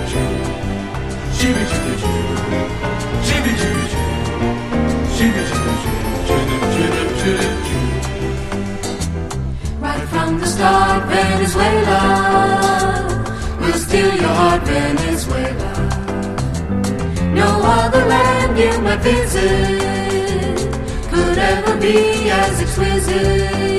Right from the start, Venezuela will steal your heart, Venezuela. No other land you might visit could ever be as exquisite.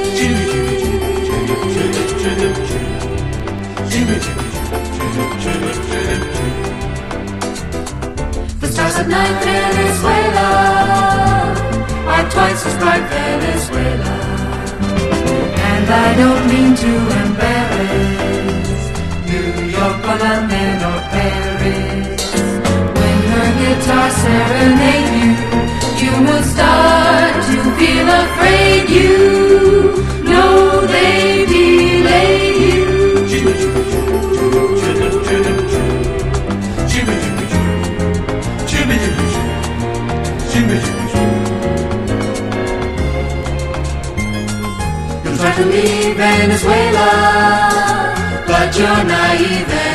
The stars at night, Venezuela, are twice as bright, Venezuela. And I don't mean to embarrass New York or London or Paris. When her guitar serenade you, you will start to feel afraid. You know they delay you. You'll try to leave Venezuela, but you're naive.